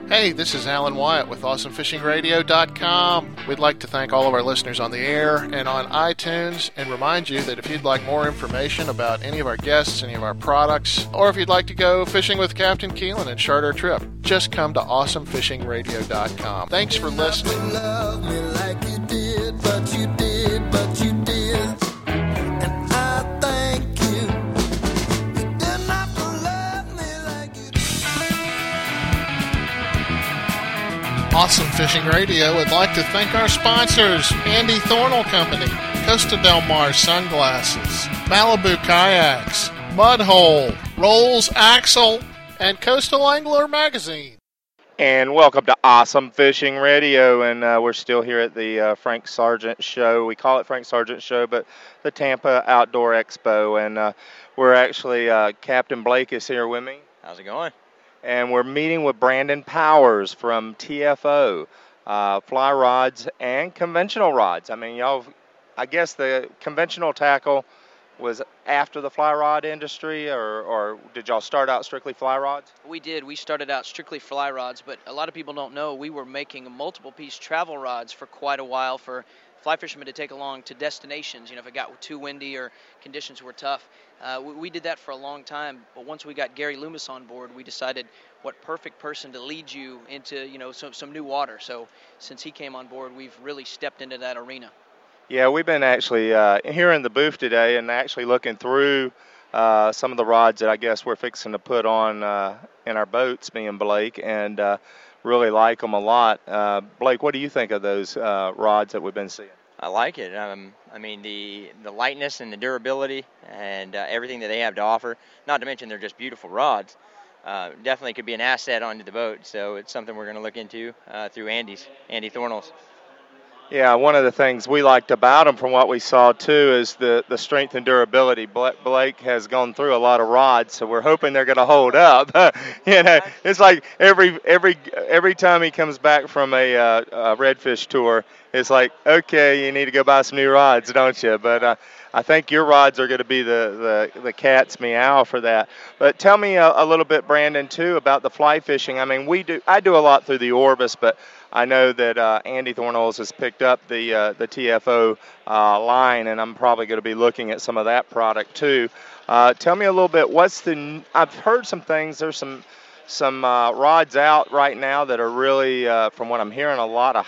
Hey, this is Alan Wyatt with AwesomeFishingRadio.com. We'd like to thank all of our listeners on the air and on iTunes and remind you that if you'd like more information about any of our guests, any of our products, or if you'd like to go fishing with Captain Keelan and chart our trip, just come to AwesomeFishingRadio.com. Thanks for listening. Love me like you did, but you did, but you did. And I thank you. You didn't have to love me like you did. Awesome Fishing Radio would like to thank our sponsors, Andy Thornell Company, Costa Del Mar Sunglasses, Malibu Kayaks, Mudhole, Rolls Axle, and Coastal Angler Magazine. And welcome to Awesome Fishing Radio, and we're still here at the Frank Sargent Show. We call it Frank Sargent Show, but the Tampa Outdoor Expo, and we're actually, Captain Blake is here with me. How's it going? And we're meeting with Brandon Powers from TFO, fly rods and conventional rods. I mean, I guess the conventional tackle was after the fly rod industry, or did y'all start out strictly fly rods? We did. We started out strictly fly rods, but a lot of people don't know we were making multiple-piece travel rods for quite a while for fly fishermen to take along to destinations, if it got too windy or conditions were tough. We did that for a long time, but once we got Gary Loomis on board, we decided what perfect person to lead you into, some new water. So since he came on board, we've really stepped into that arena. Yeah, we've been actually here in the booth today and actually looking through some of the rods that I guess we're fixing to put on in our boats, me and Blake, and really like them a lot. Blake, what do you think of those rods that we've been seeing? I like it. I mean, the lightness and the durability and everything that they have to offer, not to mention they're just beautiful rods, definitely could be an asset onto the boat. So it's something we're going to look into through Andy Thornell's. Yeah, one of the things we liked about them from what we saw, too, is the strength and durability. Blake has gone through a lot of rods, so we're hoping they're going to hold up. It's like every time he comes back from a redfish tour, it's like, okay, you need to go buy some new rods, don't you? But I think your rods are going to be the cat's meow for that. But tell me a little bit, Brandon, too, about the fly fishing. I mean, I do a lot through the Orbis, but I know that Andy Thornell's has picked up the TFO line, and I'm probably going to be looking at some of that product too. Tell me a little bit. I've heard some things. There's some rods out right now that are really, from what I'm hearing, a lot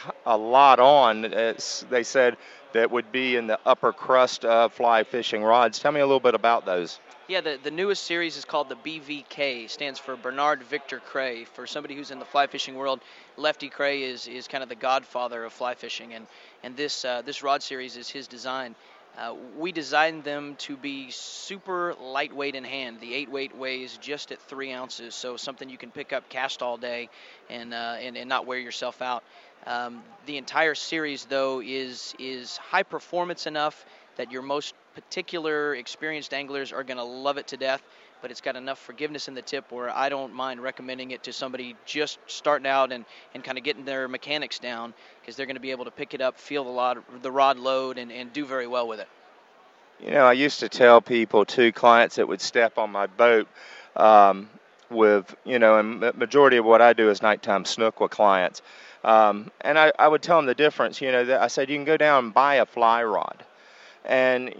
on. They said that would be in the upper crust of fly fishing rods. Tell me a little bit about those. Yeah, the newest series is called the BVK, stands for Bernard Victor Cray. For somebody who's in the fly fishing world, Lefty Cray is kind of the godfather of fly fishing, and this rod series is his design. We designed them to be super lightweight in hand. The 8-weight weighs just at 3 ounces, so something you can pick up, cast all day, and not wear yourself out. The entire series, though, is high performance enough that your most particular experienced anglers are going to love it to death, but it's got enough forgiveness in the tip where I don't mind recommending it to somebody just starting out and kind of getting their mechanics down, because they're going to be able to pick it up, feel the rod load, and do very well with it. I used to tell people, too, clients that would step on my boat and the majority of what I do is nighttime snook with clients. And I would tell them the difference. I said, you can go down and buy a fly rod. And,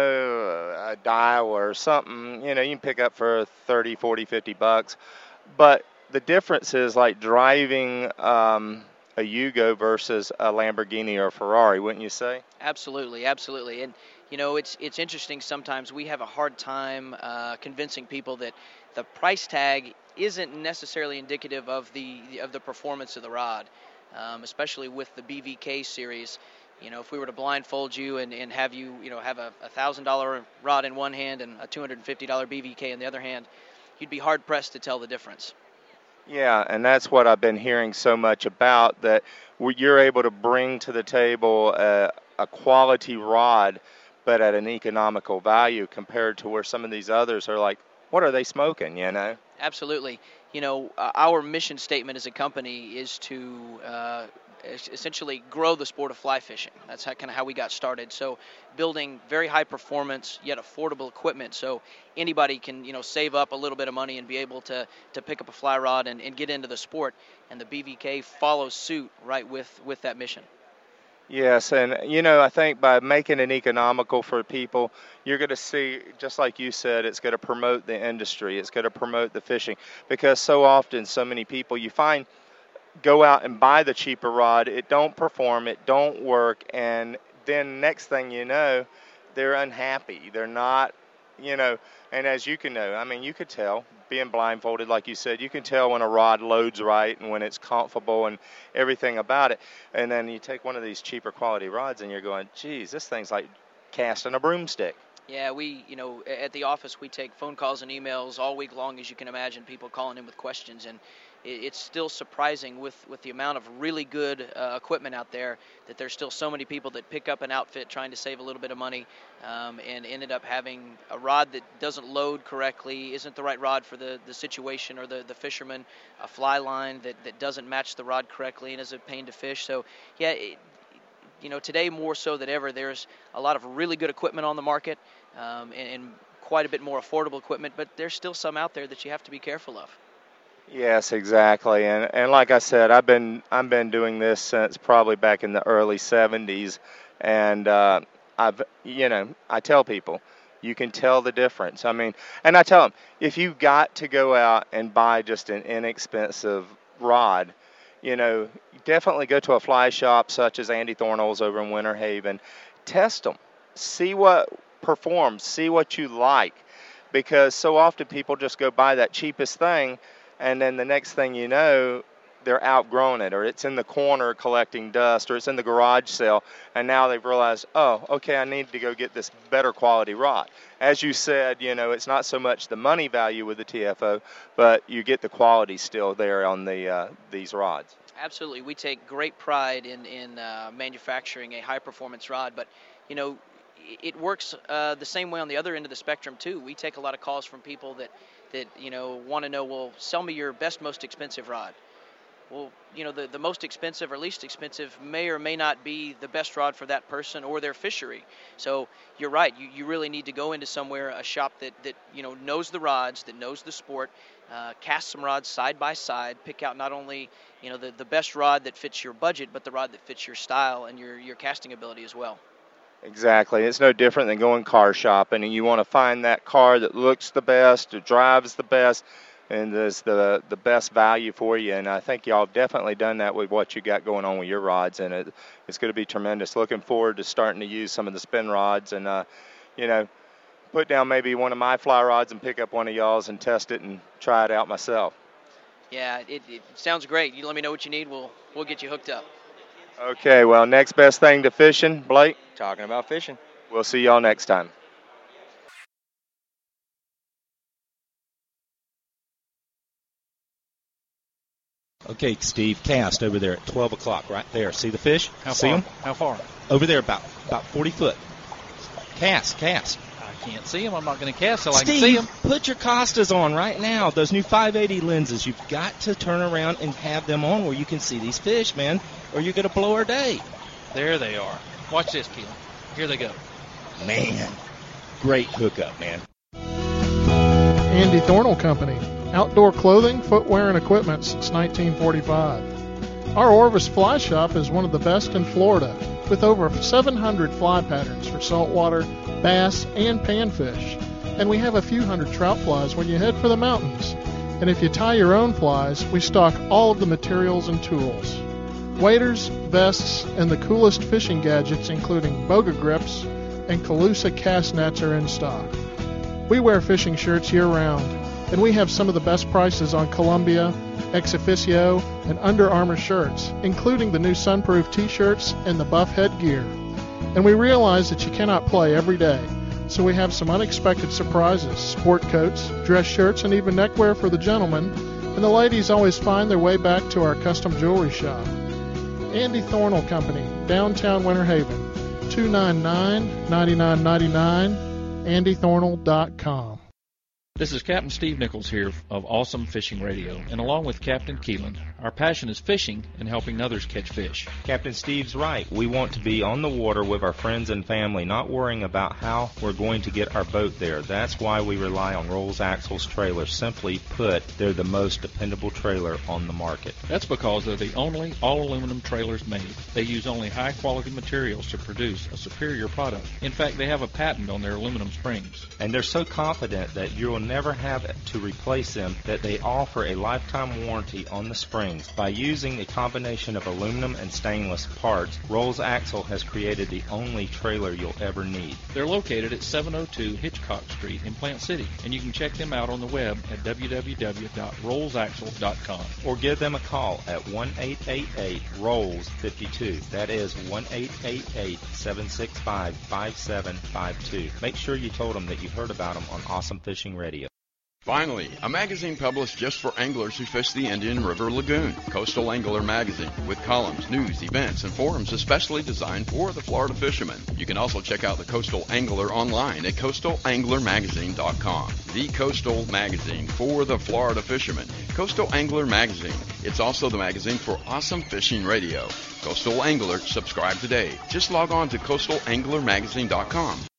a dial or something, you can pick up for $30, $40, $50. But the difference is like driving a Yugo versus a Lamborghini or a Ferrari, wouldn't you say? Absolutely, absolutely. And, it's interesting sometimes. We have a hard time convincing people that the price tag isn't necessarily indicative of the performance of the rod, especially with the BVK series. If we were to blindfold you and have you, have a $1,000 rod in one hand and a $250 BVK in the other hand, you'd be hard-pressed to tell the difference. Yeah, and that's what I've been hearing so much about, that you're able to bring to the table a quality rod, but at an economical value compared to where some of these others are like, what are they smoking, Absolutely. Our mission statement as a company is to essentially grow the sport of fly fishing. That's kind of how we got started. So building very high performance yet affordable equipment, so anybody can save up a little bit of money and be able to pick up a fly rod and get into the sport. And the BVK follows suit right with that mission. Yes, and I think by making it economical for people, you're going to see, just like you said, it's going to promote the industry. It's going to promote the fishing, because so often, so many people you find go out and buy the cheaper rod. It don't perform, it don't work, and then next thing you know, they're unhappy. They're not, and as you can know, I mean, you could tell, being blindfolded, like you said, you can tell when a rod loads right and when it's comfortable and everything about it. And then you take one of these cheaper quality rods and you're going, geez, this thing's like casting a broomstick. Yeah, we, at the office, we take phone calls and emails all week long, as you can imagine, people calling in with questions. And it's still surprising with the amount of really good equipment out there that there's still so many people that pick up an outfit trying to save a little bit of money and ended up having a rod that doesn't load correctly, isn't the right rod for the situation or the fisherman, a fly line that doesn't match the rod correctly and is a pain to fish. So, yeah, today more so than ever, there's a lot of really good equipment on the market and quite a bit more affordable equipment, but there's still some out there that you have to be careful of. Yes, exactly. And like I said, I've been doing this since probably back in the early 70s, and I tell people, you can tell the difference. I mean, and I tell them, if you've got to go out and buy just an inexpensive rod, definitely go to a fly shop such as Andy Thornall's over in Winter Haven. Test them. See what performs. See what you like. Because so often people just go buy that cheapest thing, and then the next thing you know, they're outgrown it, or it's in the corner collecting dust, or it's in the garage sale, and now they've realized, oh, okay, I need to go get this better quality rod. As you said, it's not so much the money value with the TFO, but you get the quality still there on these rods. Absolutely. We take great pride in manufacturing a high-performance rod, but, it works the same way on the other end of the spectrum, too. We take a lot of calls from people that want to know, well, sell me your best, most expensive rod. Well, the most expensive or least expensive may or may not be the best rod for that person or their fishery. So you're right. You really need to go into somewhere, a shop that knows the rods, that knows the sport, cast some rods side by side, pick out not only, the best rod that fits your budget, but the rod that fits your style and your casting ability as well. Exactly. It's no different than going car shopping, and you want to find that car that looks the best, that drives the best, and is the best value for you. And I think y'all have definitely done that with what you got going on with your rods, and it's going to be tremendous. Looking forward to starting to use some of the spin rods and, put down maybe one of my fly rods and pick up one of y'all's and test it and try it out myself. Yeah, it sounds great. You let me know what you need. We'll get you hooked up. Okay, well, next best thing to fishing, Blake? Talking about fishing. We'll see y'all next time. Okay, Steve, cast over there at 12 o'clock right there. See the fish? How See far? them? How far? Over there about 40 foot. Cast. I can't see them. I'm not going to cast till I Steve, can see them. Put your Costas on right now. Those new 580 lenses. You've got to turn around and have them on where you can see these fish, man, or you're going to blow our day. There they are. Watch this, Keelan. Here they go. Man, great hookup, man. Andy Thornall Company. Outdoor clothing, footwear, and equipment since 1945. Our Orvis Fly Shop is one of the best in Florida, with over 700 fly patterns for saltwater, bass, and panfish. And we have a few hundred trout flies when you head for the mountains. And if you tie your own flies, we stock all of the materials and tools. Waders, vests, and the coolest fishing gadgets including boga grips and Calusa cast nets are in stock. We wear fishing shirts year-round, and we have some of the best prices on Columbia, Ex Officio, and Under Armour shirts, including the new Sunproof t-shirts and the Buff headgear. And we realize that you cannot play every day, so we have some unexpected surprises, sport coats, dress shirts, and even neckwear for the gentlemen, and the ladies always find their way back to our custom jewelry shop. Andy Thornall Company, downtown Winter Haven, 299-9999, andythornall.com. This is Captain Steve Nichols here of Awesome Fishing Radio, and along with Captain Keelan, Our passion is fishing and helping others catch fish. Captain Steve's right. We want to be on the water with our friends and family, not worrying about how we're going to get our boat there. That's why we rely on Rolls Axles trailers. Simply put, they're the most dependable trailer on the market. That's because they're the only all-aluminum trailers made. They use only high-quality materials to produce a superior product. In fact, they have a patent on their aluminum springs. And they're so confident that you'll never have to replace them that they offer a lifetime warranty on the springs. By using a combination of aluminum and stainless parts, Rolls Axle has created the only trailer you'll ever need. They're located at 702 Hitchcock Street in Plant City, and you can check them out on the web at www.rollsaxle.com. Or give them a call at 1-888-ROLLS-52. That is 1-888-765-5752. Make sure you told them that you heard about them on Awesome Fishing Radio. Finally, a magazine published just for anglers who fish the Indian River Lagoon, Coastal Angler Magazine, with columns, news, events, and forums especially designed for the Florida fishermen. You can also check out the Coastal Angler online at coastalanglermagazine.com. The Coastal Magazine for the Florida fishermen. Coastal Angler Magazine. It's also the magazine for Awesome Fishing Radio. Coastal Angler, subscribe today. Just log on to coastalanglermagazine.com.